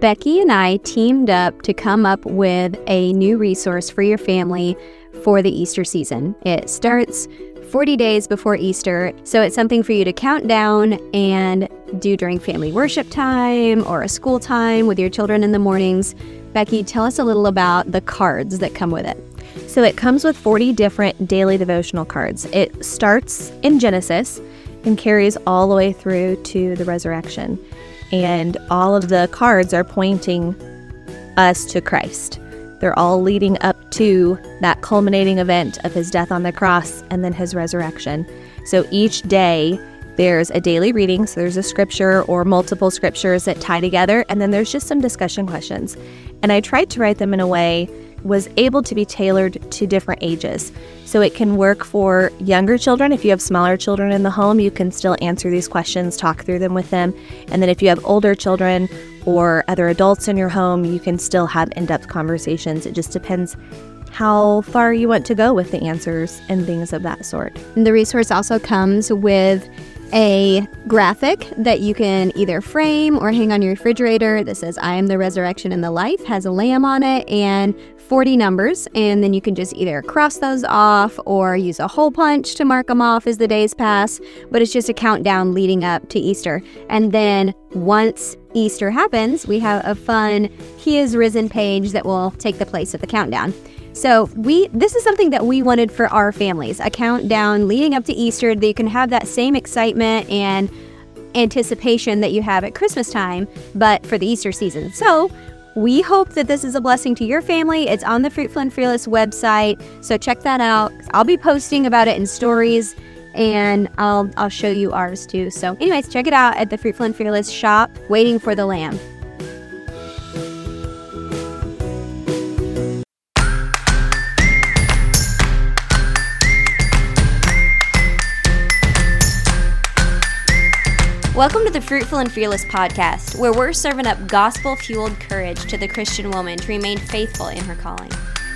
Becky and I teamed up to come up with a new resource for your family for the Easter season. It starts 40 days before Easter, so it's something for you to count down and do during family worship time or a school time with your children in the mornings. Becky, tell us a little about the cards that come with it. So it comes with 40 different daily devotional cards. It starts in Genesis and carries all the way through to the resurrection. And all of the cards are pointing us to Christ. They're all leading up to that culminating event of his death on the cross and then his resurrection. So each day there's a daily reading. So there's a scripture or multiple scriptures that tie together. And then there's just some discussion questions. And I tried to write them in a way was able to be tailored to different ages. So it can work for younger children. If you have smaller children in the home, you can still answer these questions, talk through them with them. And then if you have older children or other adults in your home, you can still have in-depth conversations. It just depends how far you want to go with the answers and things of that sort. And the resource also comes with a graphic that you can either frame or hang on your refrigerator that says, "I am the resurrection and the life," has a lamb on it and 40 numbers. And then you can just either cross those off or use a hole punch to mark them off as the days pass. But it's just a countdown leading up to Easter. And then once Easter happens, we have a fun "He is risen" page that will take the place of the countdown. So this is something that we wanted for our families, a countdown leading up to Easter that you can have that same excitement and anticipation that you have at Christmas time, but for the Easter season. So we hope that this is a blessing to your family. It's on the Fruitful and Fearless website, so check that out. I'll be posting about it in stories, and I'll show you ours too. So anyways, check it out at the Fruitful and Fearless shop, Waiting for the Lamb. Welcome to the Fruitful and Fearless podcast, where we're serving up gospel-fueled courage to the Christian woman to remain faithful in her calling.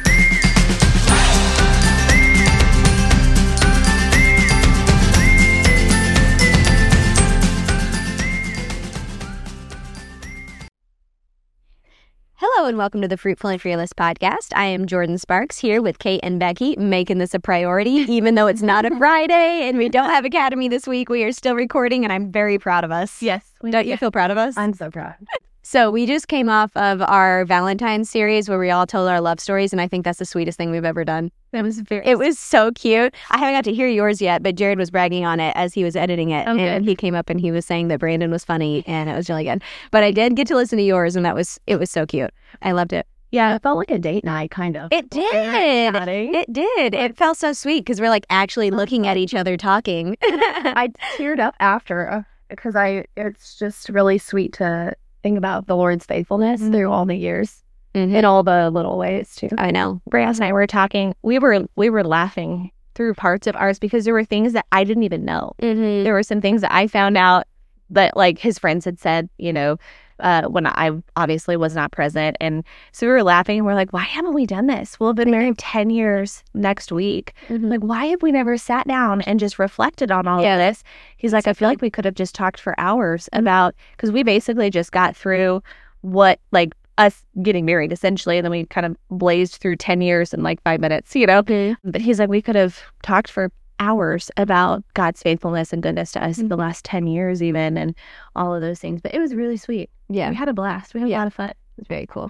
Hello and welcome to the Fruitful and Fearless podcast. I am Jordan Sparks here with Kate and Becky, making this a priority, even though it's not a Friday and we don't have Academy this week. We are still recording and I'm very proud of us. Yes. Don't you feel proud of us? I'm so proud. So we just came off of our Valentine's series where we all told our love stories, and I think that's the sweetest thing we've ever done. It was so cute. I haven't got to hear yours yet, but Jared was bragging on it as he was editing it. Oh, and he came up and he was saying that Brandon was funny, and it was really good. But I did get to listen to yours, and it was so cute. I loved it. Yeah, it felt like a date night, kind of. It did. It did. It felt so sweet because we're like actually looking at each other talking. I teared up after because it's just really sweet to think about the Lord's faithfulness through all the years in all the little ways too. I know. Brad and I were talking. We were laughing through parts of ours because there were things that I didn't even know. Mm-hmm. There were some things that I found out that like his friends had said, when I obviously was not present. And so we were laughing and we're like, why haven't we done this? We'll have been married 10 years next week. Mm-hmm. Like, why have we never sat down and just reflected on all of this? He's like, I feel like we could have just talked for hours about, because we basically just got through what, like, us getting married essentially. And then we kind of blazed through 10 years in like 5 minutes, Mm-hmm. But he's like, we could have talked for hours about God's faithfulness and goodness to us in the last 10 years even, and all of those things. But it was really sweet. Yeah. We had a blast. We had a lot of fun. It was very cool.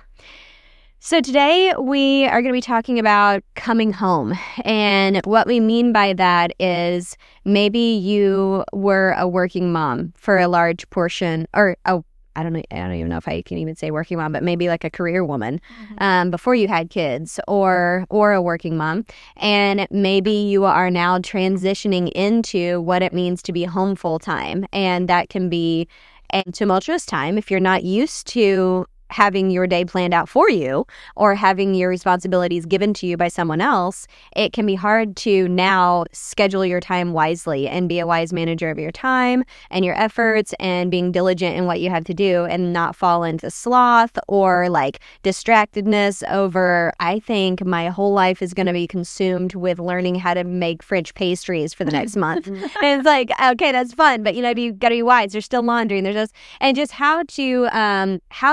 So today we are going to be talking about coming home. And what we mean by that is maybe you were a working mom for a large portion, or I don't even know if I can even say working mom, but maybe like a career woman before you had kids, or a working mom. And maybe you are now transitioning into what it means to be home full time. And that can be a tumultuous time if you're not used to having your day planned out for you or having your responsibilities given to you by someone else. It can be hard to now schedule your time wisely and be a wise manager of your time and your efforts and being diligent in what you have to do and not fall into sloth or like distractedness over, I think my whole life is going to be consumed with learning how to make French pastries for the next month. And it's like, okay, that's fun, but you got to be wise. There's still laundry and there's just, and just how to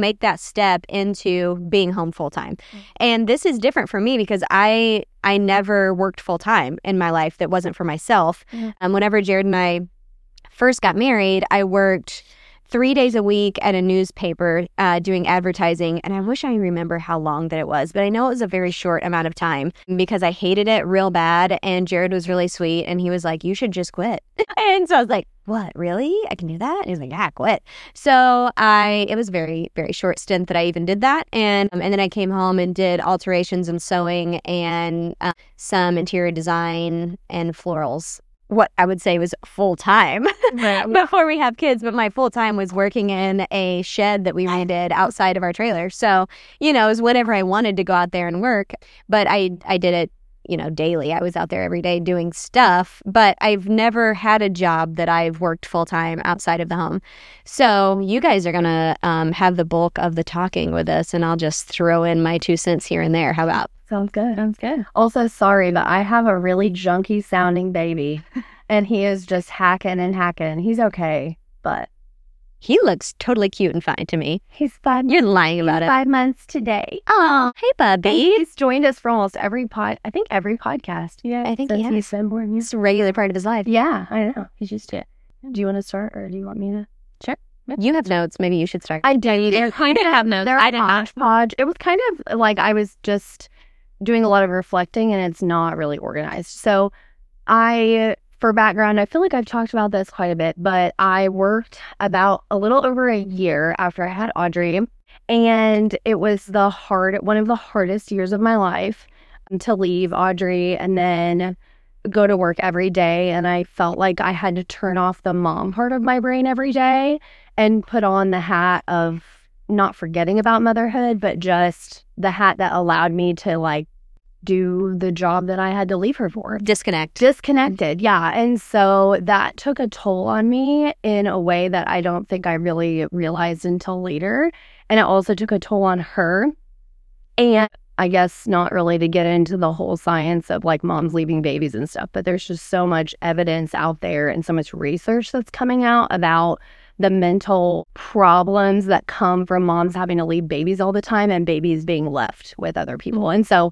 make that step into being home full time. And this is different for me because I never worked full time in my life that wasn't for myself. Whenever Jared and I first got married, I worked 3 days a week at a newspaper doing advertising. And I wish I remember how long that it was, but I know it was a very short amount of time because I hated it real bad. And Jared was really sweet. And he was like, you should just quit. And so I was like, what, really? I can do that? And he was like, yeah, quit. So it was very, very short stint that I even did that. And then I came home and did alterations and sewing and some interior design and florals. What I would say was full time before we have kids, but my full time was working in a shed that we rented outside of our trailer. So, it was whenever I wanted to go out there and work, but I did it, daily. I was out there every day doing stuff, but I've never had a job that I've worked full time outside of the home. So you guys are going to have the bulk of the talking with us, and I'll just throw in my 2 cents here and there. How about? Sounds good. Also, sorry, but I have a really junky sounding baby and he is just hacking. He's okay, but he looks totally cute and fine to me. He's 5. You're lying about it. 5 months today. Oh, hey, bubby. He's joined us for almost every podcast. Yeah, I think since he's been born. It's a regular part of his life. Yeah, I know. He's used to it. Do you want to start or do you want me to? Sure. You have notes. Maybe you should start. I do. I kind of have notes. I didn't hodgepodge. It was kind of like I was just doing a lot of reflecting and it's not really organized. So for background, I feel like I've talked about this quite a bit, but I worked about a little over a year after I had Audrey, and it was one of the hardest years of my life to leave Audrey and then go to work every day. And I felt like I had to turn off the mom part of my brain every day and put on the hat of not forgetting about motherhood, but just the hat that allowed me to do the job that I had to leave her for. Disconnected, yeah. And so that took a toll on me in a way that I don't think I really realized until later. And it also took a toll on her. And I guess not really to get into the whole science of moms leaving babies and stuff, but there's just so much evidence out there and so much research that's coming out about the mental problems that come from moms having to leave babies all the time and babies being left with other people. And so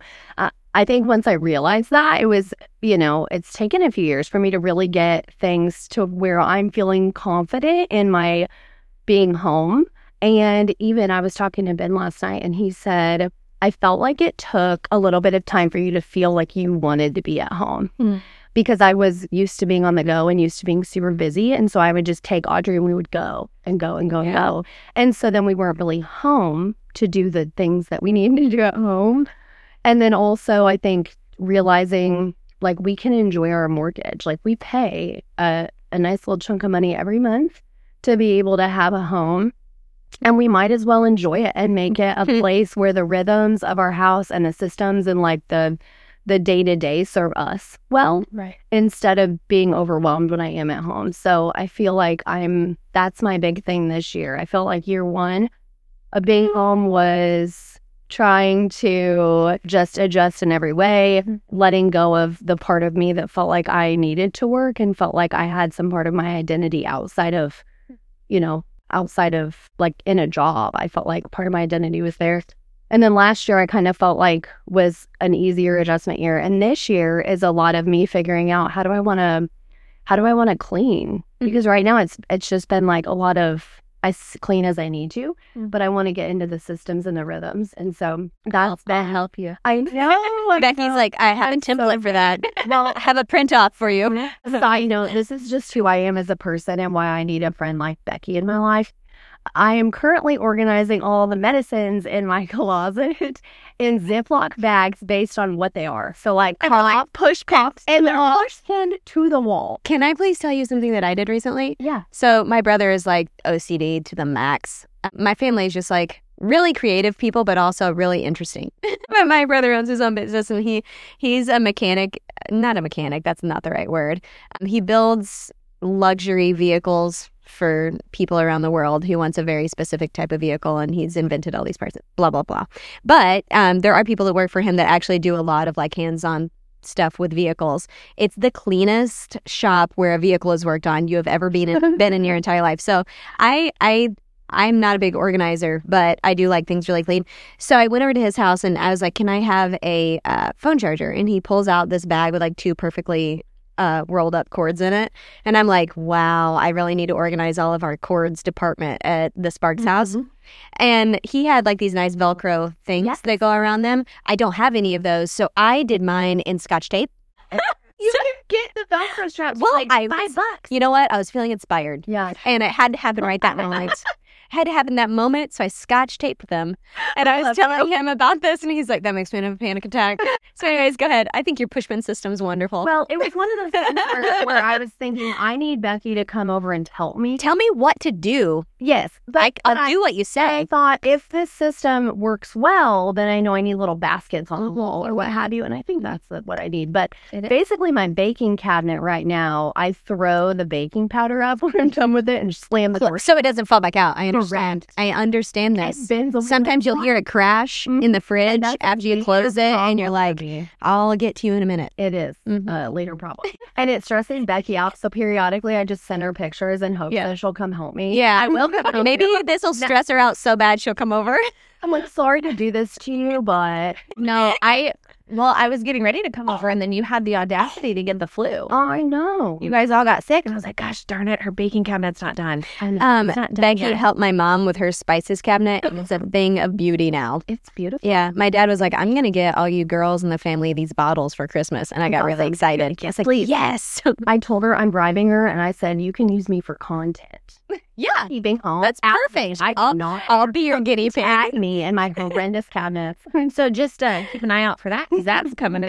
I think once I realized that, it was, it's taken a few years for me to really get things to where I'm feeling confident in my being home. And even I was talking to Ben last night and he said, I felt like it took a little bit of time for you to feel like you wanted to be at home. Because I was used to being on the go and used to being super busy. And so I would just take Audrey and we would go and go and go and go. And so then we weren't really home to do the things that we needed to do at home. And then also I think realizing we can enjoy our mortgage. We pay a nice little chunk of money every month to be able to have a home. And we might as well enjoy it and make it a place where the rhythms of our house and the systems and the day-to-day serve us well, right, instead of being overwhelmed when I am at home. So I feel like that's my big thing this year. I felt like year one of being home was trying to just adjust in every way, letting go of the part of me that felt like I needed to work and felt like I had some part of my identity outside of in a job. I felt like part of my identity was there. And then last year I kind of felt like was an easier adjustment year. And this year is a lot of me figuring out how do I want to clean? Because right now it's just been a lot of I clean as I need to, but I want to get into the systems and the rhythms. And so that help you. I know. Becky's I have a template for that. Well, I have a print off for you. Side note, this is just who I am as a person and why I need a friend like Becky in my life. I am currently organizing all the medicines in my closet in Ziploc bags based on what they are. So push pops and they're pushed to the wall. Can I please tell you something that I did recently? Yeah. So my brother is OCD to the max. My family is just really creative people, but also really interesting. But my brother owns his own business and he's a mechanic, not a mechanic, that's not the right word. He builds luxury vehicles for people around the world who wants a very specific type of vehicle, and he's invented all these parts, blah, blah, blah. But there are people that work for him that actually do a lot of hands-on stuff with vehicles. It's the cleanest shop where a vehicle is worked on you have ever been in your entire life. So I I'm not a big organizer, but I do like things really clean. So I went over to his house and I was like, can I have a phone charger? And he pulls out this bag with like 2 perfectly rolled up cords in it. And I'm like, wow, I really need to organize all of our cords department at the Sparks house. And he had like these nice Velcro things that go around them. I don't have any of those. So I did mine in Scotch tape. You can get the Velcro straps for like $5. You know what? I was feeling inspired. Yeah. And it had to happen right that moment. Had to happen that moment, so I Scotch taped them. And I was telling him about this, and he's like, that makes me have a panic attack. So anyways, go ahead. I think your push-pin system's wonderful. Well, it was one of those things where I was thinking, I need Becky to come over and help me. Tell me what to do. Yes. But I'll do what you say. I thought if this system works well, then I know I need little baskets on the wall or what have you. And I think that's what I need. But basically my baking cabinet right now, I throw the baking powder up when I'm done with it and slam the door. So it doesn't fall back out. I understand. I understand this. Sometimes you'll hear it crash in the fridge after you close it and you're like, I'll get to you in a minute. It is a later problem. And it stresses Becky out. So periodically I just send her pictures and hope that she'll come help me. Yeah, I will. Maybe this will stress her out so bad she'll come over. I'm like, sorry to do this to you, but... No, I was getting ready to come over, and then you had the audacity to get the flu. Oh, I know. You guys all got sick, and I was like, gosh darn it, her baking cabinet's not done. Becky helped my mom with her spices cabinet, and it's a thing of beauty now. It's beautiful. Yeah, my dad was like, I'm going to get all you girls in the family these bottles for Christmas, and I got really excited. Yes, like, please. Yes. I told her I'm bribing her, and I said, you can use me for content. Yeah. Keeping home. That's perfect. I'll be your guinea pig. At me and my horrendous cabinets. So just keep an eye out for that, because that's coming.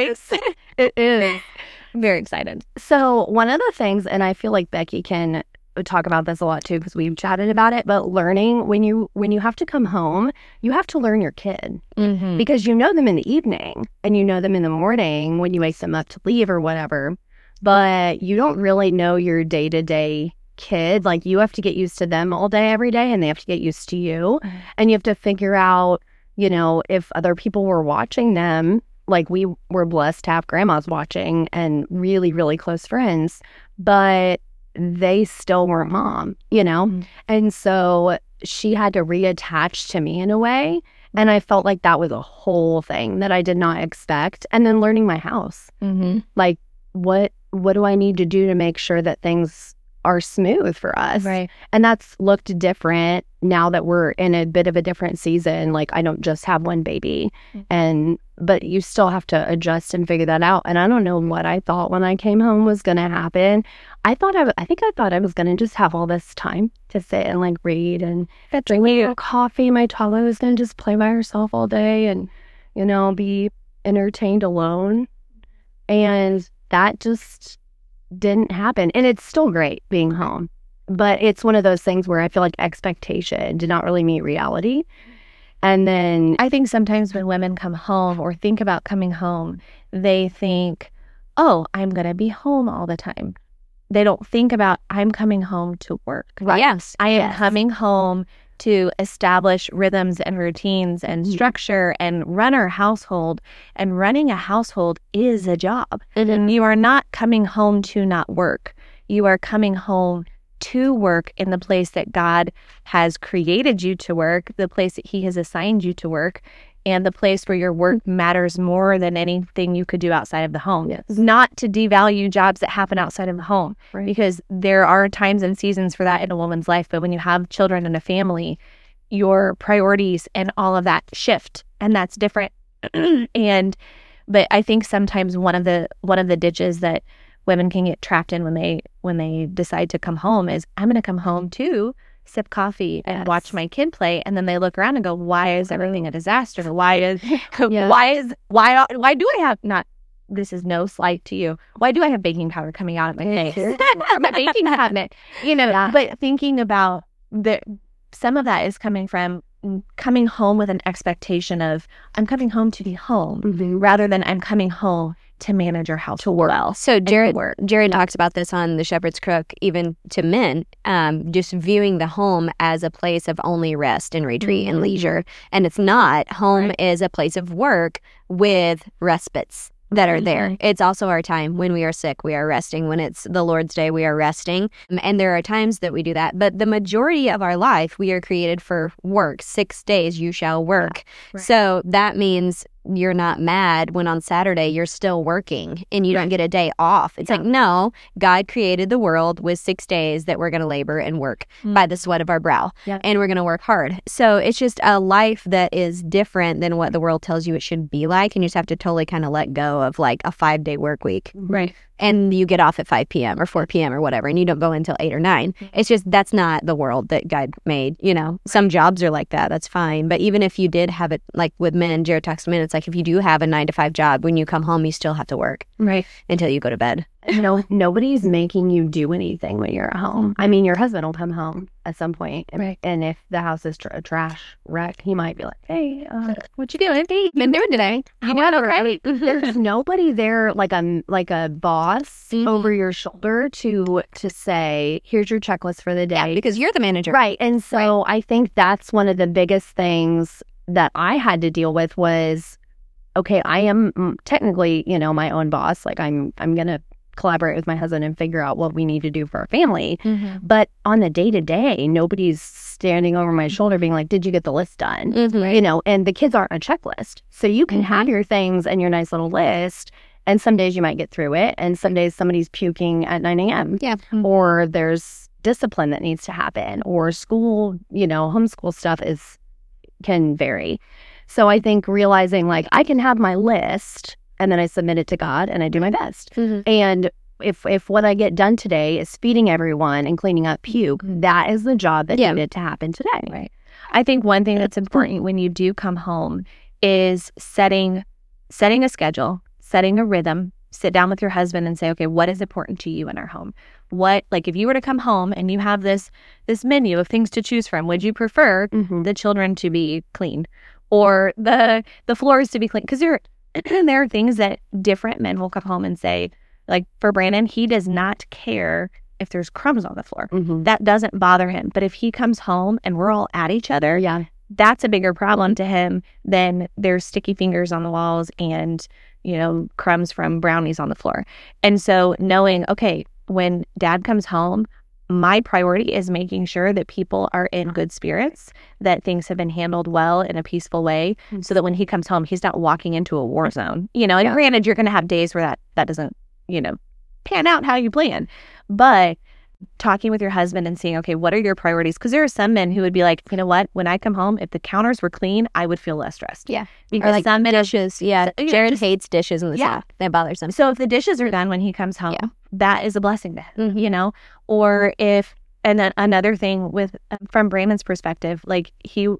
It is. I'm very excited. So one of the things, and I feel like Becky can talk about this a lot too, because we've chatted about it, but learning when you have to come home, you have to learn your kid. Because you know them in the evening and you know them in the morning when you wake them up to leave or whatever, but you don't really know your day-to-day kid. Like, you have to get used to them all day, every day, and they have to get used to you. And you have to figure out, you know, if other people were watching them, like we were blessed to have grandmas watching and really, really close friends, but they still weren't mom, you know? And so she had to reattach to me in a way. And I felt like that was a whole thing that I did not expect. And then learning my house. Like, what do I need to do to make sure that things are smooth for us? Right. And that's looked different now that we're in a bit of a different season. Like, I don't just have one baby, but you still have to adjust and figure that out. And I don't know what I thought when I came home was going to happen. I thought I was going to just have all this time to sit and like read and drink coffee. My toddler was going to just play by herself all day and, you know, be entertained alone. And that just didn't happen. And it's still great being home, but it's one of those things where I feel like expectation did not really meet reality. And then I think sometimes when women come home or think about coming home, they think, oh, I'm going to be home all the time. They don't think about, I'm coming home to work. Right. Yes. I am coming home to establish rhythms and routines and structure and run our household. And running a household is a job. And you are not coming home to not work. You are coming home to work in the place that God has created you to work, the place that He has assigned you to work, and the place where your work matters more than anything you could do outside of the home. Yes. Not to devalue jobs that happen outside of the home, because there are times and seasons for that in a woman's life. But when you have children and a family, your priorities and all of that shift, and that's different. But I think sometimes one of the ditches that women can get trapped in when they decide to come home is, I'm going to come home to sip coffee and watch my kid play, and then they look around and go, why is everything a disaster? Why do I have not, this is no slight to you, why do I have baking powder coming out of my face from my baking cabinet? You know, but thinking about some of that is coming from coming home with an expectation of, I'm coming home to be home, rather than I'm coming home to manage your house to work well. So Jared talks about this on The Shepherd's Crook, even to men, just viewing the home as a place of only rest and retreat and leisure. And it's not. Home is a place of work with respites. that are there. It's also our time. When we are sick, we are resting. When it's the Lord's Day, we are resting. And there are times that we do that. But the majority of our life, we are created for work. 6 days you shall work. Right. So that means you're not mad when on Saturday you're still working and you don't get a day off. It's like, no, God created the world with 6 days that we're going to labor and work by the sweat of our brow. And we're going to work hard. So it's just a life that is different than what the world tells you it should be like. And you just have to totally kind of let go of like a 5-day work week. Right. And you get off at 5 p.m. or 4 p.m. or whatever, and you don't go until 8 or 9. It's just, that's not the world that God made. You know, some jobs are like that. That's fine. But even if you did have it, like with men, Jared talks to men, it's like if you do have a 9-to-5 job, when you come home, you still have to work. Right. Until you go to bed. Nobody's making you do anything when you're at home. I mean, your husband will come home at some point, and if the house is a trash wreck, he might be like, "Hey, what you doing? Hey, Been doing today? You doing okay?" There's nobody there like a boss over your shoulder to say, "Here's your checklist for the day," Yeah, because you're the manager. right? And so I think that's one of the biggest things that I had to deal with was, okay, I am technically, my own boss. Like I'm gonna collaborate with my husband and figure out what we need to do for our family. But on the day-to-day, nobody's standing over my shoulder being like, did you get the list done? And the kids aren't a checklist. So you can have your things and your nice little list, and some days you might get through it, and some days somebody's puking at 9 a.m. Yeah. Or there's discipline that needs to happen, or school, homeschool stuff can vary. So I think realizing like I can have my list and then I submit it to God and I do my best. And if what I get done today is feeding everyone and cleaning up puke, that is the job that needed to happen today. Right. I think one thing that's important when you do come home is setting a schedule, setting a rhythm. Sit down with your husband and say, okay, what is important to you in our home? What, like if you were to come home and you have this menu of things to choose from, would you prefer the children to be clean or the floors to be clean? Because there are things that different men will come home and say, like for Brandon, he does not care if there's crumbs on the floor. That doesn't bother him. But if he comes home and we're all at each other, that's a bigger problem to him than there's sticky fingers on the walls and, crumbs from brownies on the floor. And so knowing, okay, when dad comes home, my priority is making sure that people are in good spirits, that things have been handled well in a peaceful way, so that when he comes home, he's not walking into a war zone. And granted, you're going to have days where that doesn't, pan out how you plan. But talking with your husband and seeing, okay, what are your priorities? Because there are some men who would be like, you know what? When I come home, if the counters were clean, I would feel less stressed. Yeah. Because or like some men dishes. Yeah. Jared hates dishes in the stuff. That bothers him. So if the dishes are done when he comes home, that is a blessing to him, Or if, and then another thing with, from Brandon's perspective, like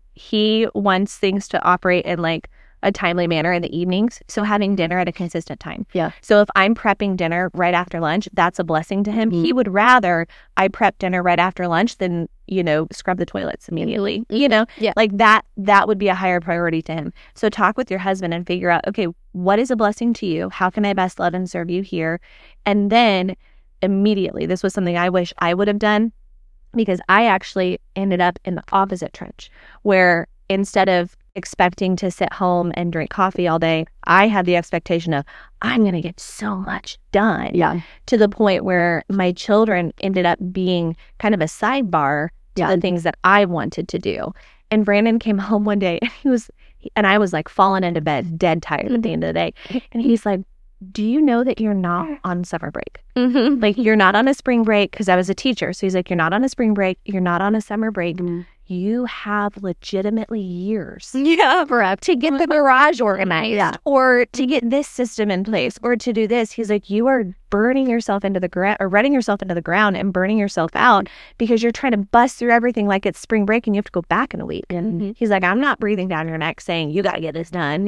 he wants things to operate in like a timely manner in the evenings. So having dinner at a consistent time. Yeah. So if I'm prepping dinner right after lunch, that's a blessing to him. He would rather I prep dinner right after lunch than, scrub the toilets immediately, like that would be a higher priority to him. So talk with your husband and figure out, okay, what is a blessing to you? How can I best love and serve you here? And then immediately, this was something I wish I would have done, because I actually ended up in the opposite trench where instead of expecting to sit home and drink coffee all day, I had the expectation of, I'm going to get so much done. To the point where my children ended up being kind of a sidebar to the things that I wanted to do. And Brandon came home one day and I was like falling into bed, dead tired at the end of the day. And he's like, do you know that you're not on summer break? Like you're not on a spring break, because I was a teacher. So he's like, you're not on a spring break. You're not on a summer break. You have legitimately years to get the garage organized or to get this system in place or to do this. He's like, you are burning yourself into the ground or running yourself into the ground and burning yourself out because you're trying to bust through everything like it's spring break and you have to go back in a week. And he's like, I'm not breathing down your neck saying you got to get this done.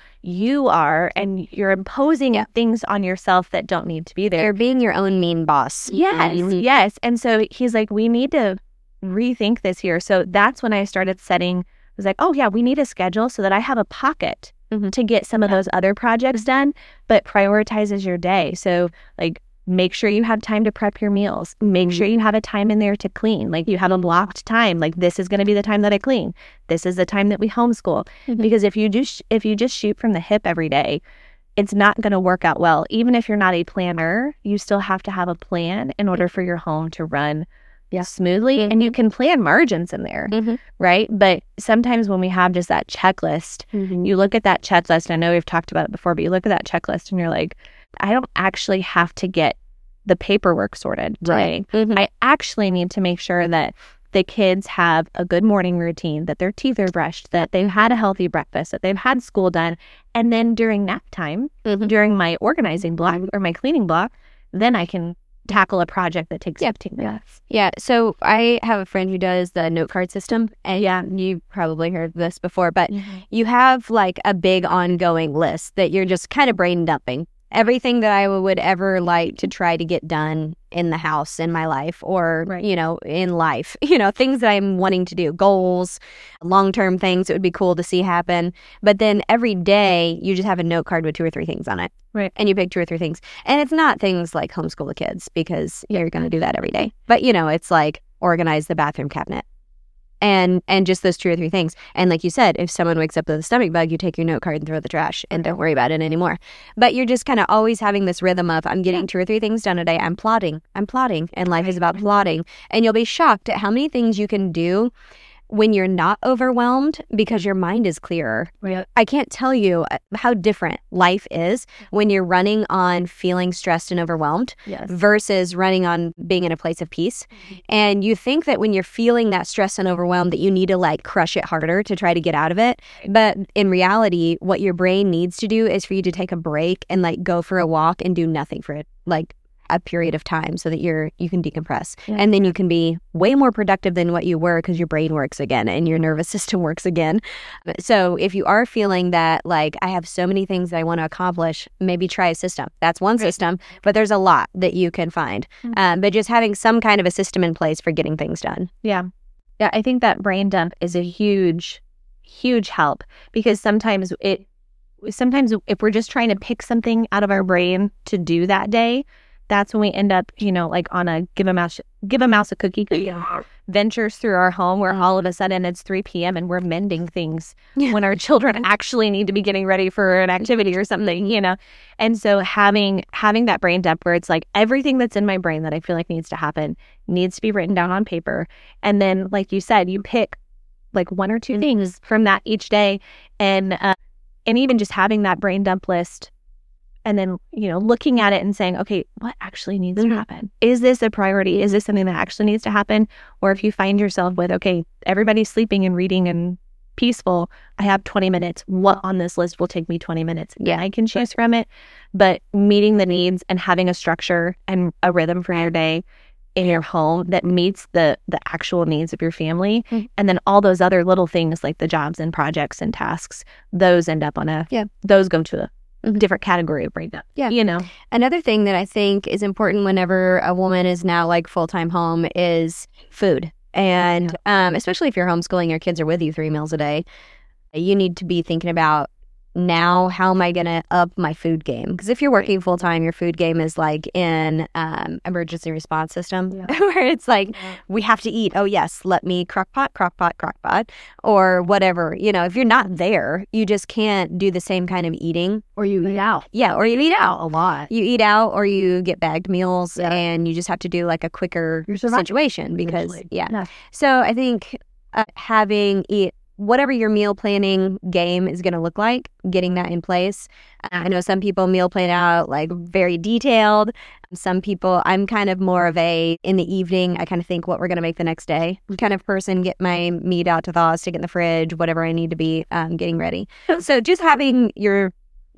You are, and you're imposing things on yourself that don't need to be there. You're being your own mean boss. Yes. And so he's like, we need to rethink this here. So that's when I started setting, I was like, oh yeah, we need a schedule so that I have a pocket to get some of those other projects done, but prioritizes your day. So like, make sure you have time to prep your meals. Make sure you have a time in there to clean. Like you have a blocked time. Like this is going to be the time that I clean. This is the time that we homeschool. Because if you just shoot from the hip every day, it's not going to work out well. Even if you're not a planner, you still have to have a plan in order for your home to run smoothly. And you can plan margins in there, right? But sometimes when we have just that checklist, you look at that checklist. I know we've talked about it before, but you look at that checklist and you're like, I don't actually have to get the paperwork sorted today. I actually need to make sure that the kids have a good morning routine, that their teeth are brushed, that they've had a healthy breakfast, that they've had school done. And then during nap time, during my organizing block or my cleaning block, then I can tackle a project that takes 15 minutes. Yeah. So I have a friend who does the note card system. And you probably heard this before, but you have like a big ongoing list that you're just kind of brain dumping. Everything that I would ever like to try to get done in the house, in my life, or, you know, in life, you know, things that I'm wanting to do, goals, long-term things that would be cool to see happen. But then every day you just have a note card with 2 or 3 things on it. Right. And you pick 2 or 3 things. And it's not things like homeschool the kids, because you're going to do that every day. But, you know, it's like organize the bathroom cabinet. And just those 2 or 3 things. And like you said, if someone wakes up with a stomach bug, you take your note card and throw it in the trash and don't worry about it anymore. But you're just kind of always having this rhythm of, I'm getting 2 or 3 things done a day. I'm plotting. And life is about plotting. And you'll be shocked at how many things you can do when you're not overwhelmed, because your mind is clearer. Right. I can't tell you how different life is when you're running on feeling stressed and overwhelmed versus running on being in a place of peace. And you think that when you're feeling that stress and overwhelmed that you need to like crush it harder to try to get out of it. But in reality, what your brain needs to do is for you to take a break and like go for a walk and do nothing for it, like a period of time, so that you can decompress. And then you can be way more productive than what you were, because your brain works again and your nervous system works again. So if you are feeling that like, I have so many things that I want to accomplish, maybe try a system. That's one system, but there's a lot that you can find. But just having some kind of a system in place for getting things done. Yeah, I think that brain dump is a huge help, because sometimes if we're just trying to pick something out of our brain to do that day, that's when we end up, you know, like on a give a mouse a cookie ventures through our home, where all of a sudden it's 3 p.m. and we're mending things when our children actually need to be getting ready for an activity or something, you know. And so having that brain dump where it's like everything that's in my brain that I feel like needs to happen needs to be written down on paper. And then, like you said, you pick like 1 or 2 things from that each day, and even just having that brain dump list. And then, you know, looking at it and saying, okay, what actually needs to happen? Is this a priority? Is this something that actually needs to happen? Or if you find yourself with, okay, everybody's sleeping and reading and peaceful, I have 20 minutes. What on this list will take me 20 minutes? Yeah, I can choose from it. But meeting the needs and having a structure and a rhythm for your day in your home that meets the actual needs of your family. And then all those other little things like the jobs and projects and tasks, those end up on those go to a different category of breakdown. Yeah. You know, another thing that I think is important whenever a woman is now like full-time home is food. And especially if you're homeschooling, your kids are with you 3 meals a day, you need to be thinking about, now how am I going to up my food game? Because if you're working full time, your food game is like in emergency response system, where it's like, we have to eat. Oh yes, let me crock pot, or whatever. You know, if you're not there, you just can't do the same kind of eating. Or you eat out. Yeah, or you eat out a lot. You eat out, or you get bagged meals, and you just have to do like a quicker situation because So I think having whatever your meal planning game is going to look like, getting that in place. I know some people meal plan out like very detailed. Some people, I'm kind of more of in the evening, I kind of think what we're going to make the next day kind of person, get my meat out to thaw, stick it in the fridge, whatever I need to be getting ready. So just having your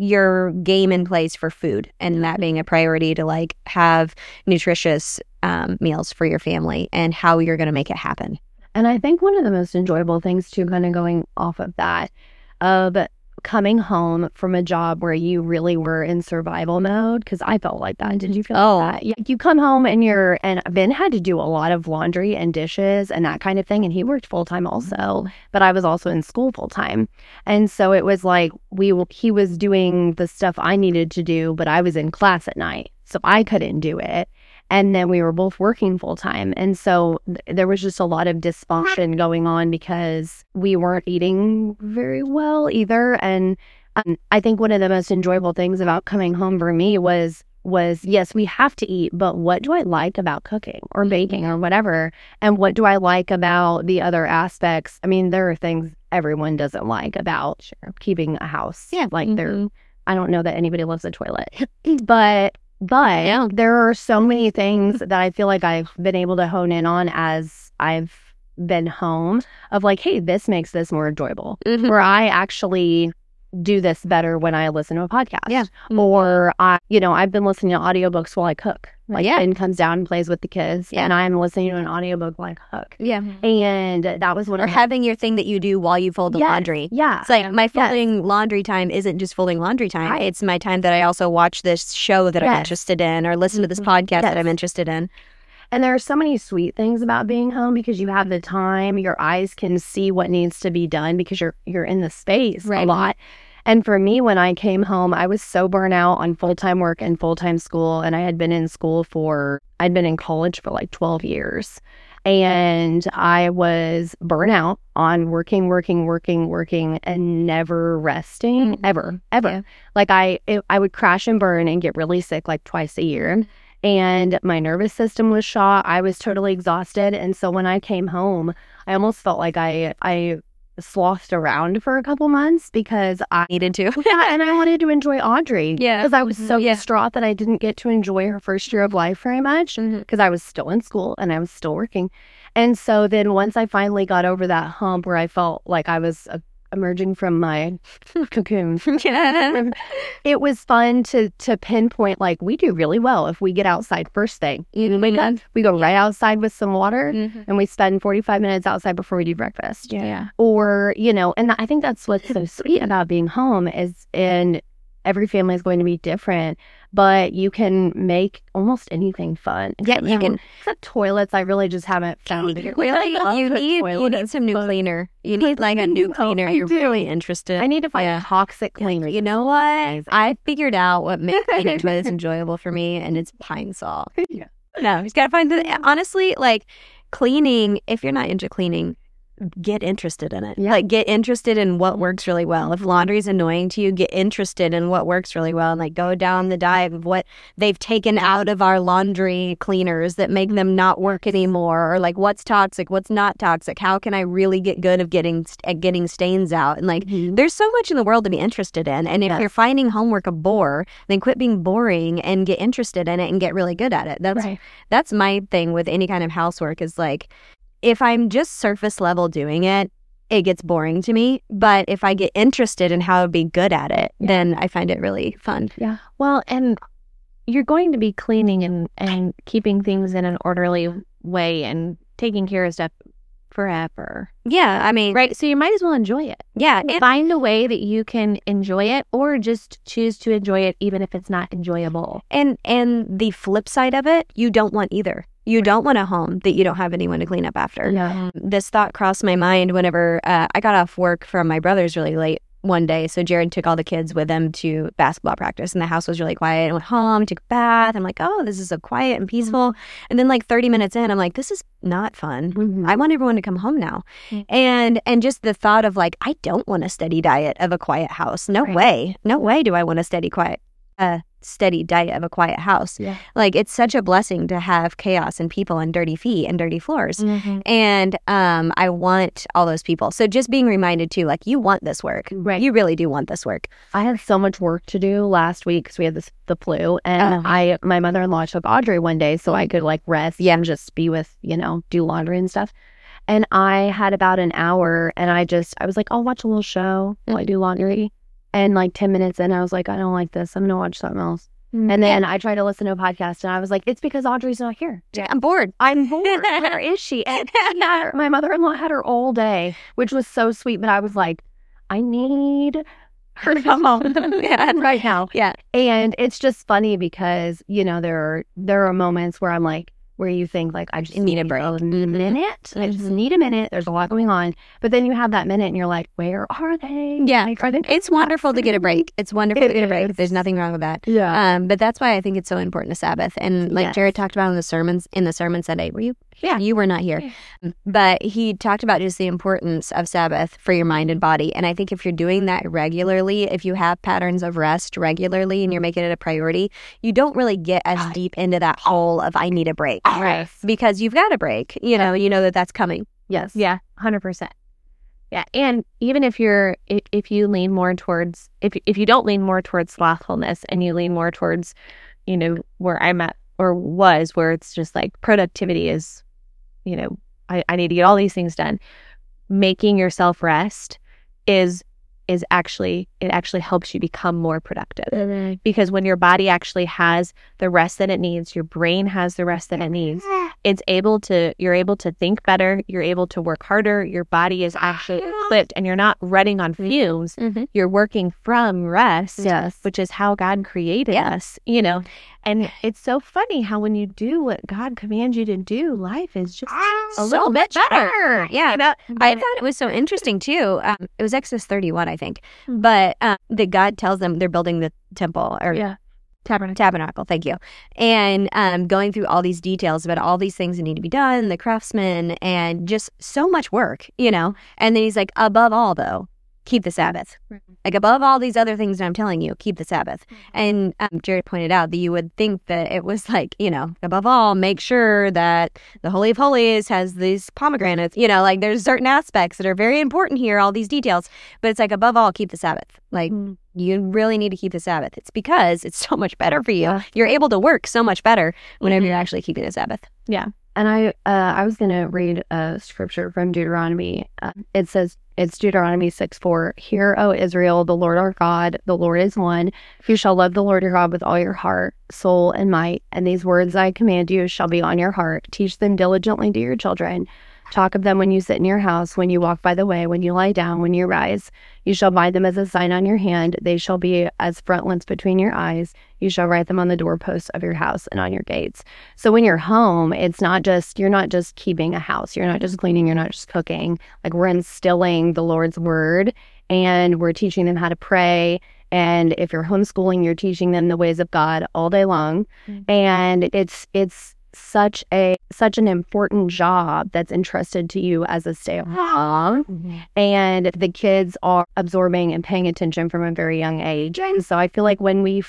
game in place for food, and that being a priority to like have nutritious meals for your family and how you're going to make it happen. And I think one of the most enjoyable things too, kind of going off of that, of coming home from a job where you really were in survival mode, because I felt like that. Did you feel that? Yeah. You come home and Ben had to do a lot of laundry and dishes and that kind of thing. And he worked full time also, but I was also in school full time. And so it was like he was doing the stuff I needed to do, but I was in class at night, so I couldn't do it. And then we were both working full time. And so there was just a lot of dysfunction going on because we weren't eating very well either. And I think one of the most enjoyable things about coming home for me was yes, we have to eat, but what do I like about cooking or baking or whatever? And what do I like about the other aspects? I mean, there are things everyone doesn't like about keeping a house. Yeah. Like I don't know that anybody loves a toilet, but there are so many things that I feel like I've been able to hone in on as I've been home of like, hey, this makes this more enjoyable. Where I actually do this better when I listen to a podcast. Yeah. Or I've been listening to audiobooks while I cook. Like Ben comes down and plays with the kids and I'm listening to an audiobook while I cook. Yeah. And that was one or having your thing that you do while you fold the laundry. Yeah. It's like my folding laundry time isn't just folding laundry time. Right. It's my time that I also watch this show that I'm interested in or listen to this podcast that I'm interested in. And there are so many sweet things about being home because you have the time, your eyes can see what needs to be done because you're in the space a lot. And for me, when I came home, I was so burnt out on full-time work and full-time school. And I'd been in college for like 12 years. And I was burnt out on working and never resting, ever. Yeah. Like I would crash and burn and get really sick like twice a year. And my nervous system was shot. I was totally exhausted. And so when I came home, I almost felt like I slothed around for a couple months because I needed to. And I wanted to enjoy Audrey. Yeah. Because I was so distraught that I didn't get to enjoy her first year of life very much because I was still in school and I was still working. And so then once I finally got over that hump where I felt like I was emerging from my cocoon. It was fun to pinpoint, like, we do really well if we get outside first thing. We go right outside with some water and we spend 45 minutes outside before we do breakfast. Or, and I think that's what's so sweet about being home is every family is going to be different, but you can make almost anything fun. Yeah, you can. Except toilets, I really just haven't found it. You need some new cleaner. You need like a new cleaner. You're really interested. I need to find a toxic cleaner. You know what? I figured out what makes cleaning toilets enjoyable for me, and it's Pine Sol. No, you just gotta find honestly, like cleaning. If you're not into cleaning, get interested in it. Like get interested in what works really well. If laundry's annoying to you, get interested in what works really well and like go down the dive of what they've taken out of our laundry cleaners that make them not work anymore, or like what's toxic, what's not toxic. How can I really get good of getting stains out? And like there's so much in the world to be interested in. And if you're finding homework a bore, then quit being boring and get interested in it and get really good at it. That's my thing with any kind of housework is like, if I'm just surface level doing it, it gets boring to me. But if I get interested in how to be good at it, then I find it really fun. Yeah. Well, and you're going to be cleaning and keeping things in an orderly way and taking care of stuff forever. Yeah, I mean... Right, so you might as well enjoy it. Yeah. Find a way that you can enjoy it or just choose to enjoy it even if it's not enjoyable. And the flip side of it, you don't want either. You don't want a home that you don't have anyone to clean up after. No. This thought crossed my mind whenever I got off work from my brother's really late one day. So Jared took all the kids with him to basketball practice and the house was really quiet. I went home, took a bath. I'm like, oh, this is so quiet and peaceful. And then like 30 minutes in, I'm like, this is not fun. I want everyone to come home now. And just the thought of like, I don't want a steady diet of a quiet house. No way do I want a steady diet of a quiet house. Like it's such a blessing to have chaos and people and dirty feet and dirty floors. And I want all those people. So just being reminded too, like you want this work. Right. You really do want this work. I had so much work to do last week because we had the flu and my mother-in-law took Audrey one day so I could like rest and just be with, do laundry and stuff. And I had about an hour and I was like, I'll watch a little show while I do laundry. And like 10 minutes in, I was like, I don't like this. I'm going to watch something else. And then I tried to listen to a podcast and I was like, it's because Audrey's not here. I'm bored. Where is she? And my mother-in-law had her all day, which was so sweet. But I was like, I need her to come home right now. Yeah. And it's just funny because, there are moments where I'm like, where you think like, I just need a break. I just need a minute. There's a lot going on. But then you have that minute and you're like, where are they? Yeah. Like, are they? It's wonderful to get a break. It's wonderful to get a break. There's nothing wrong with that. Yeah. But that's why I think it's so important to Sabbath. And like Jared talked about in the sermon Sunday, were you Yeah. You were not here. Yeah. But he talked about just the importance of Sabbath for your mind and body. And I think if you're doing that regularly, if you have patterns of rest regularly and you're making it a priority, you don't really get as deep into that hole of I need a break. Right. Because you've got a break. You know that that's coming. Yes. Yeah. 100%. Yeah. And even if you lean more towards, if you don't lean more towards slothfulness and you lean more towards, where I'm at or was, where it's just like productivity is, I need to get all these things done. Making yourself rest is actually helps you become more productive. Because when your body actually has the rest that it needs, your brain has the rest that it needs, you're able to think better, you're able to work harder, your body is actually equipped, and you're not running on fumes. You're working from rest, which is how God created us, And it's so funny how when you do what God commands you to do, life is just a little bit better. Yeah. I thought it was so interesting too. It was Exodus 31, I think. But that God tells them they're building the temple or tabernacle. Thank you. And going through all these details about all these things that need to be done, the craftsmen, and just so much work, And then he's like, above all, though, keep the Sabbath. Right. Like above all these other things that I'm telling you, keep the Sabbath. And Jared pointed out that you would think that it was like, above all, make sure that the Holy of Holies has these pomegranates, like there's certain aspects that are very important here, all these details. But it's like, above all, keep the Sabbath. Like you really need to keep the Sabbath. It's because it's so much better for you. Yeah. You're able to work so much better whenever you're actually keeping the Sabbath. Yeah. And I was going to read a scripture from Deuteronomy. It says, it's Deuteronomy 6:4. Hear, O Israel, the Lord our God, the Lord is one. You shall love the Lord your God with all your heart, soul, and might. And these words I command you shall be on your heart. Teach them diligently to your children. Talk of them when you sit in your house, when you walk by the way, when you lie down, when you rise. You shall bind them as a sign on your hand. They shall be as frontlets between your eyes. You shall write them on the doorposts of your house and on your gates. So when you're home, you're not just keeping a house. You're not just cleaning. You're not just cooking. Like we're instilling the Lord's word and we're teaching them how to pray. And if you're homeschooling, you're teaching them the ways of God all day long. And it's such an important job that's entrusted to you as a stay-at-home mom. And the kids are absorbing and paying attention from a very young age. And so I feel like when we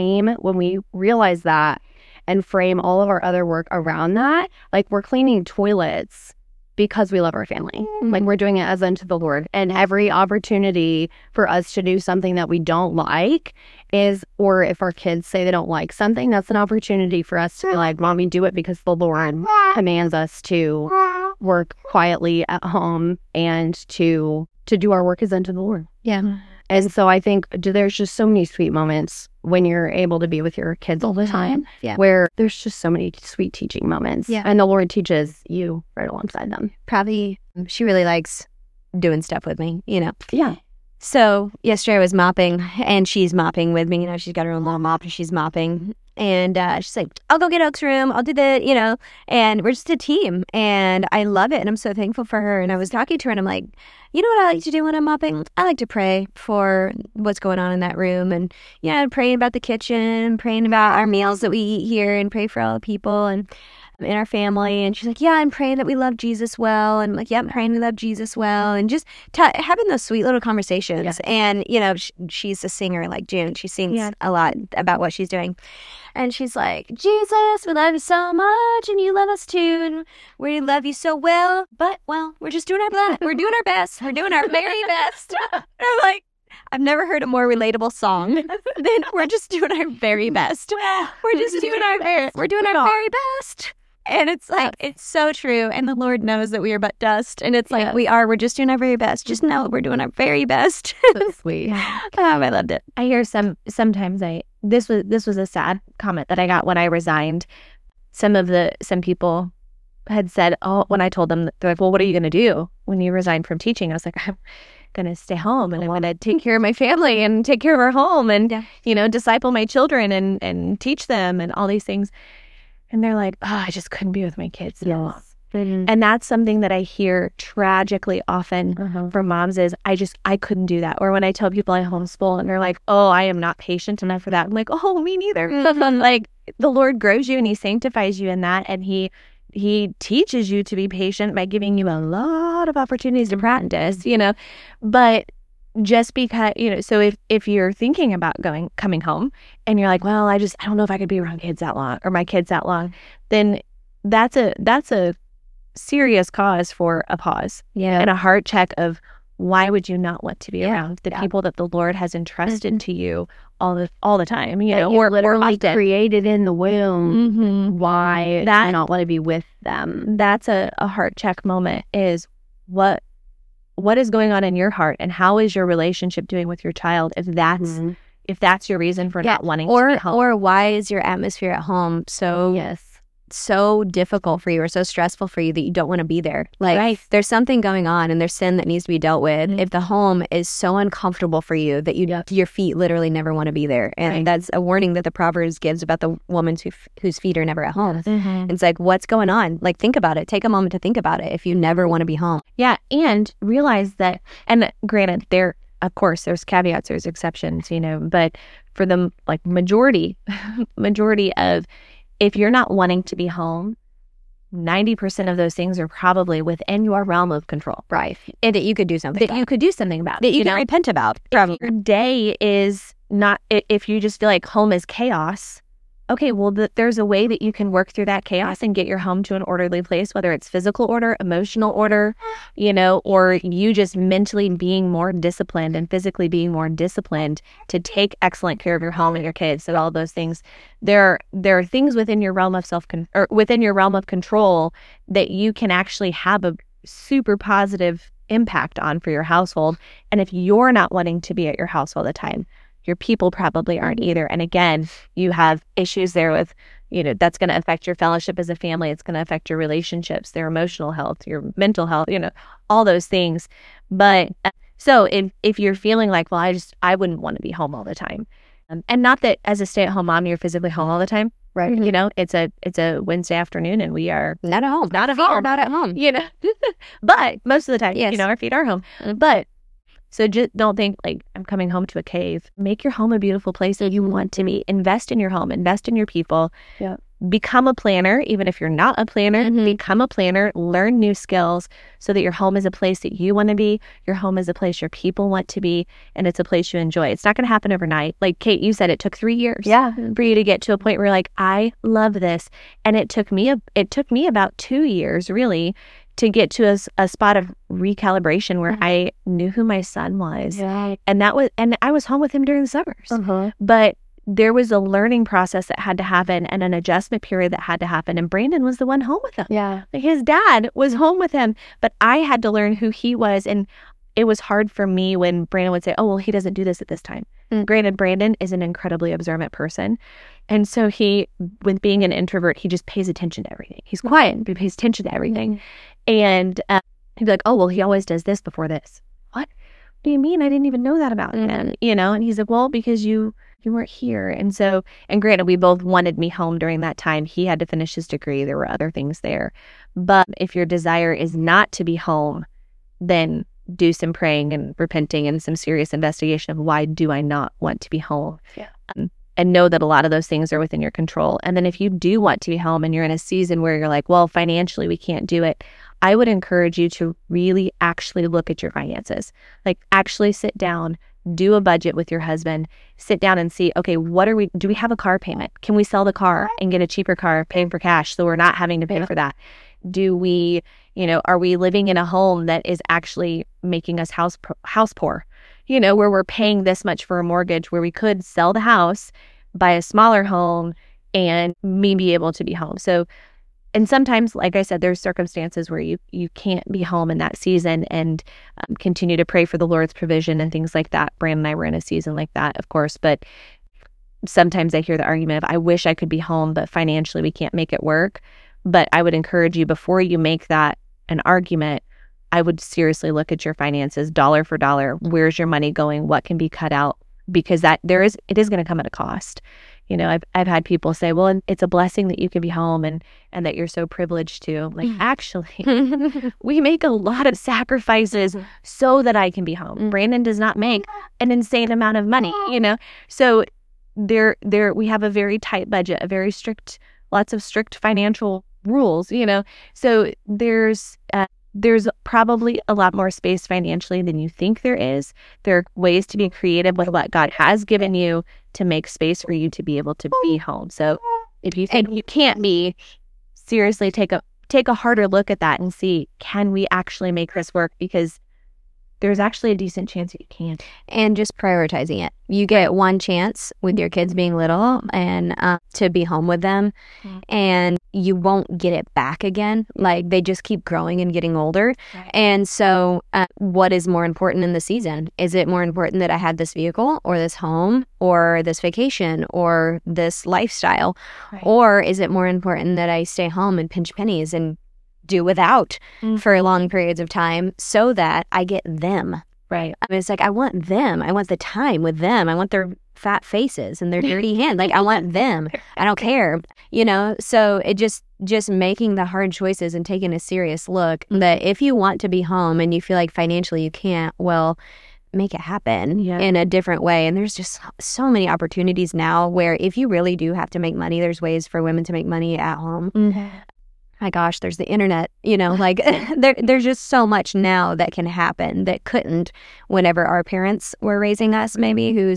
realize that and frame all of our other work around that, like we're cleaning toilets because we love our family. Like we're doing it as unto the Lord. And every opportunity for us to do something that we don't like or if our kids say they don't like something, that's an opportunity for us to be like, Mommy, do it because the Lord commands us to work quietly at home and to do our work as unto the Lord. Yeah. And so I think there's just so many sweet moments when you're able to be with your kids all the time, where there's just so many sweet teaching moments. Yeah. And the Lord teaches you right alongside them. Probably she really likes doing stuff with me, Yeah. So yesterday I was mopping and she's mopping with me. She's got her own little mop and she's mopping. And she's like, I'll go get Oak's room. I'll do that, and we're just a team. And I love it. And I'm so thankful for her. And I was talking to her and I'm like, you know what I like to do when I'm mopping? I like to pray for what's going on in that room. And, praying about the kitchen, praying about our meals that we eat here and pray for all the people and in our family. And she's like, yeah, I'm praying that we love Jesus well. And I'm like, yeah, I'm praying we love Jesus well. And just having those sweet little conversations. Yeah. And, she's a singer like June. She sings a lot about what she's doing. And she's like, Jesus, we love you so much, and you love us too, and we love you so well, but, we're just doing our best. We're doing our best. We're doing our very best. And I'm like, I've never heard a more relatable song than we're just doing our very best. We're just doing we're doing our very best. And it's like, it's so true. And the Lord knows that we are but dust. And it's like, we're just doing our very best. Just know we're doing our very best. So sweet. I loved it. I hear sometimes this was a sad comment that I got when I resigned. Some people had said, when I told them, they're like, well, what are you going to do when you resign from teaching? I was like, I'm going to stay home and I want to take care of my family and take care of our home and, disciple my children and teach them and all these things. And they're like, I just couldn't be with my kids. Yes. And that's something that I hear tragically often from moms is, I couldn't do that. Or when I tell people I homeschool and they're like, I am not patient enough for that. I'm like, me neither. Like the Lord grows you and he sanctifies you in that. And he he teaches you to be patient by giving you a lot of opportunities to practice, but just because, so if you're thinking about coming home and you're like, well, I don't know if I could be around kids that long or my kids that long, then that's a serious cause for a pause and a heart check of why would you not want to be around the people that the Lord has entrusted to you all the time, or literally created in the womb. Why I not want to be with them? That's a heart check moment. Is what is going on in your heart, and how is your relationship doing with your child? If that's your reason for not wanting to be home, or why is your atmosphere at home so difficult for you or so stressful for you that you don't want to be there? Like, there's something going on and there's sin that needs to be dealt with. If the home is so uncomfortable for you that your feet literally never want to be there. And that's a warning that the Proverbs gives about the woman whose feet are never at home. It's like, what's going on? Like, think about it. Take a moment to think about it if you never want to be home. Yeah, and realize that, and granted, of course, there's caveats, there's exceptions, but for the majority of, if you're not wanting to be home, 90% of those things are probably within your realm of control. Right. And that you could do something you could do something about. That you can repent about. If your day is not, if you just feel like home is chaos, okay, well, there's a way that you can work through that chaos and get your home to an orderly place, whether it's physical order, emotional order, or you just mentally being more disciplined and physically being more disciplined to take excellent care of your home and your kids and all those things. There are things within your realm of within your realm of control that you can actually have a super positive impact on for your household. And if you're not wanting to be at your house all the time, your people probably aren't either. And again, you have issues there with, that's going to affect your fellowship as a family. It's going to affect your relationships, their emotional health, your mental health, all those things. But so if you're feeling like, well, I wouldn't want to be home all the time. And not that as a stay-at-home mom, you're physically home all the time. Right. It's a Wednesday afternoon and we are not at home. Not at home. But most of the time, our feet are home. But so just don't think like I'm coming home to a cave. Make your home a beautiful place that you want to be. Invest in your home. Invest in your people. Yeah. Become a planner, even if you're not a planner. Become a planner. Learn new skills so that your home is a place that you want to be. Your home is a place your people want to be, and it's a place you enjoy. It's not going to happen overnight. Like Kate, you said, it took 3 years. For you to get to a point where you're like, I love this, and it took me about 2 years really to get to a spot of recalibration where I knew who my son was. And I was home with him during the summers. But there was a learning process that had to happen and an adjustment period that had to happen. And Brandon was the one home with him. Like his dad was home with him, but I had to learn who he was. And it was hard for me when Brandon would say, oh, well, he doesn't do this at this time. Granted, Brandon is an incredibly observant person. And so with being an introvert, he just pays attention to everything. He's quiet, but he pays attention to everything. And he'd be like, oh, well, he always does this before this. What do you mean? I didn't even know that about him. And he's like, well, because you weren't here. And granted, we both wanted me home during that time. He had to finish his degree. There were other things there. But if your desire is not to be home, then do some praying and repenting and some serious investigation of why do I not want to be home? And know that a lot of those things are within your control. And then if you do want to be home and you're in a season where you're like, well, financially we can't do it, I would encourage you to really actually look at your finances. Like actually sit down, do a budget with your husband, sit down and see, okay, do we have a car payment? Can we sell the car and get a cheaper car paying for cash so we're not having to pay for that? Do we, are we living in a home that is actually making us house poor? Where we're paying this much for a mortgage, where we could sell the house, buy a smaller home, and me be able to be home. So, and sometimes, like I said, there's circumstances where you can't be home in that season, and continue to pray for the Lord's provision and things like that. Brandon and I were in a season like that, of course, but sometimes I hear the argument of, I wish I could be home, but financially we can't make it work. But I would encourage you, before you make that an argument, I would seriously look at your finances, dollar for dollar. Where's your money going? What can be cut out? Because it is going to come at a cost. I've had people say, well, it's a blessing that you can be home and that you're so privileged to. Like, actually, we make a lot of sacrifices so that I can be home. Brandon does not make an insane amount of money, So we have a very tight budget, lots of strict financial rules, So there's probably a lot more space financially than you think there is. There are ways to be creative with what God has given you to make space for you to be able to be home. So if you think you can't be, seriously take a harder look at that and see, can we actually make this work? Because there's actually a decent chance that you can. And just prioritizing it. You get one chance with your kids being little and to be home with them, and you won't get it back again. Like, they just keep growing and getting older. Right. And so what is more important in the season? Is it more important that I had this vehicle or this home or this vacation or this lifestyle? Right. Or is it more important that I stay home and pinch pennies and do without for long periods of time so that I get them? Right. I mean, it's like, I want them. I want the time with them. I want their fat faces and their dirty hands. Like, I want them. I don't care. So it just making the hard choices and taking a serious look that if you want to be home and you feel like financially you can't, well, make it happen in a different way. And there's just so many opportunities now where if you really do have to make money, there's ways for women to make money at home. Mm-hmm. My gosh, there's the internet, like there's just so much now that can happen that couldn't whenever our parents were raising us, maybe who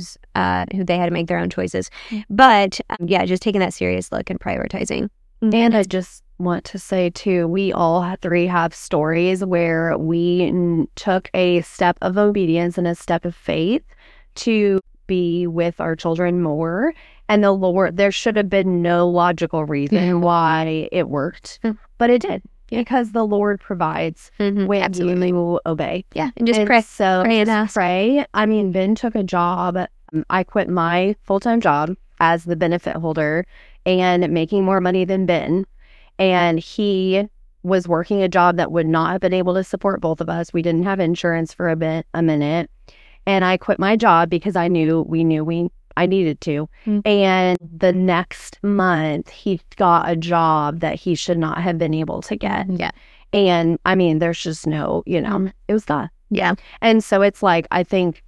they had to make their own choices. But just taking that serious look and prioritizing. And I just want to say too, we all three have stories where we took a step of obedience and a step of faith to be with our children more. And the Lord, there should have been no logical reason why it worked, but it did. Because the Lord provides when you will obey. Yeah, and just pray. So pray. I mean, Ben took a job. I quit my full-time job as the benefit holder and making more money than Ben. And he was working a job that would not have been able to support both of us. We didn't have insurance for a minute. And I quit my job because I knew I needed to. And the next month, he got a job that he should not have been able to get. Yeah. And I mean, there's just no, it was God. Yeah. And so it's like, I think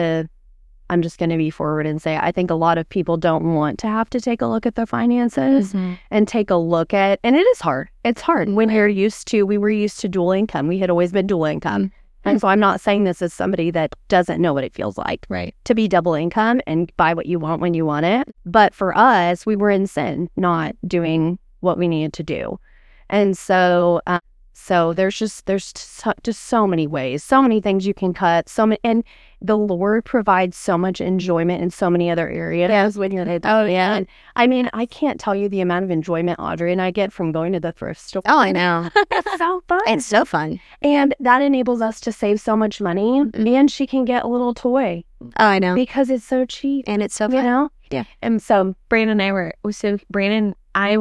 I'm just going to be forward and say, I think a lot of people don't want to have to take a look at their finances and take a look at, and it is hard. It's hard when we were used to dual income. We had always been dual income. And so I'm not saying this as somebody that doesn't know what it feels like to be double income and buy what you want when you want it. But for us, we were in sin, not doing what we needed to do. And so there's just so many ways, so many things you can cut, and the Lord provides so much enjoyment in so many other areas. Yes, when you're and I mean, I can't tell you the amount of enjoyment Audrey and I get from going to the thrift store. Oh, I know. It's so fun. It's so fun. And that enables us to save so much money, and she can get a little toy. Oh, I know. Because it's so cheap. And it's so fun. Yeah. And so Brandon and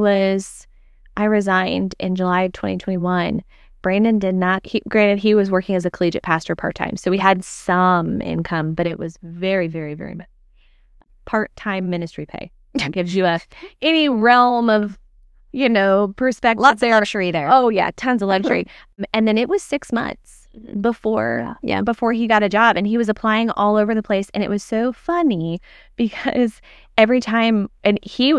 I resigned in July of 2021. Brandon did not, granted, he was working as a collegiate pastor part-time, so we had some income, but it was very, very, very much part-time ministry pay. That gives you any realm of, perspective. Lots of luxury there. Oh, yeah, tons of luxury. And then it was 6 months before he got a job, and he was applying all over the place, and it was so funny because every time, and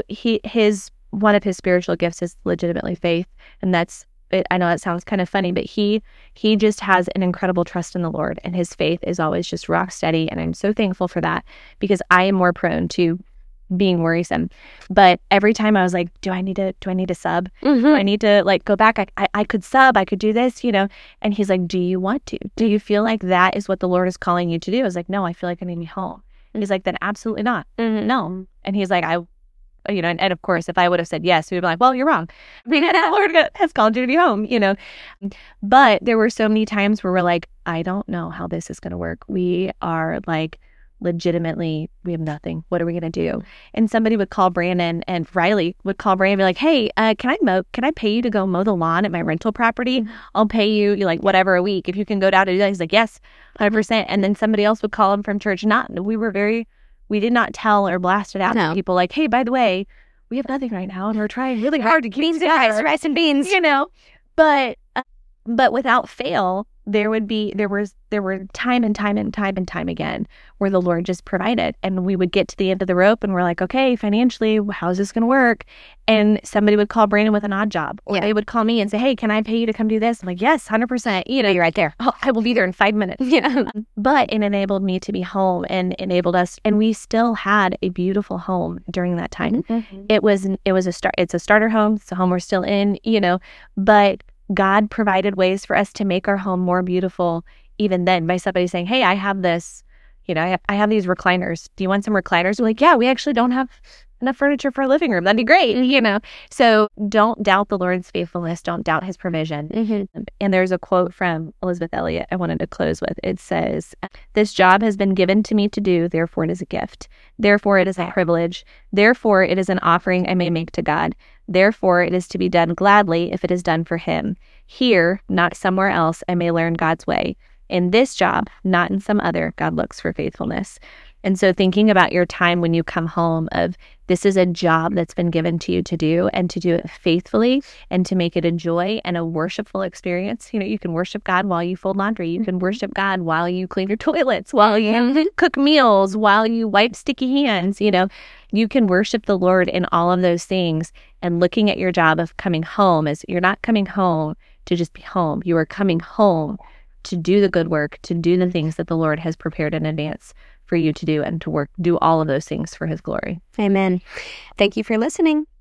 one of his spiritual gifts is legitimately faith, and that's, I know that sounds kind of funny, but he just has an incredible trust in the Lord, and his faith is always just rock steady, and I'm so thankful for that because I am more prone to being worrisome. But every time I was like, do I need to sub? Do I need to go back? I could sub, I could do this, and he's like, do you want to? Do you feel like that is what the Lord is calling you to do? I was like, no, I feel like I need to be home. He's like, then absolutely not. No. And he's like, and of course, if I would have said yes, we'd be like, well, you're wrong. Because the Lord has called you to be home, But there were so many times where we're like, I don't know how this is going to work. We are legitimately, we have nothing. What are we going to do? And somebody would call Brandon, and Riley would call Brandon and be like, hey, can I pay you to go mow the lawn at my rental property? I'll pay you whatever a week if you can go down and do that. He's like, yes, 100%. And then somebody else would call him from church. We did not tell or blast it out to people like, hey, by the way, we have nothing right now and we're trying really hard to keep beans and rice and beans, But But without fail, there were time and time again where the Lord just provided. And we would get to the end of the rope and we're like, okay, financially, how's this going to work? And somebody would call Brandon with an odd job. Or they would call me and say, hey, can I pay you to come do this? I'm like, yes, 100%. You're right there. Oh, I will be there in 5 minutes. Yeah. But it enabled me to be home and enabled us. And we still had a beautiful home during that time. Mm-hmm. It's a starter home. It's a home we're still in, but God provided ways for us to make our home more beautiful even then by somebody saying, hey, I have this, I have these recliners. Do you want some recliners? We're like, yeah, we actually don't have enough furniture for a living room. That'd be great, So don't doubt the Lord's faithfulness. Don't doubt his provision. Mm-hmm. And there's a quote from Elizabeth Elliot I wanted to close with. It says, this job has been given to me to do, therefore it is a gift. Therefore it is a privilege. Therefore it is an offering I may make to God. Therefore it is to be done gladly if it is done for him. Here, not somewhere else, I may learn God's way. In this job, not in some other, God looks for faithfulness. And so thinking about your time when you come home of this is a job that's been given to you to do and to do it faithfully and to make it a joy and a worshipful experience. You can worship God while you fold laundry. You can worship God while you clean your toilets, while you cook meals, while you wipe sticky hands. You can worship the Lord in all of those things. And looking at your job of coming home is you're not coming home to just be home. You are coming home to do the good work, to do the things that the Lord has prepared in advance for you to do and to do all of those things for his glory. Amen. Thank you for listening.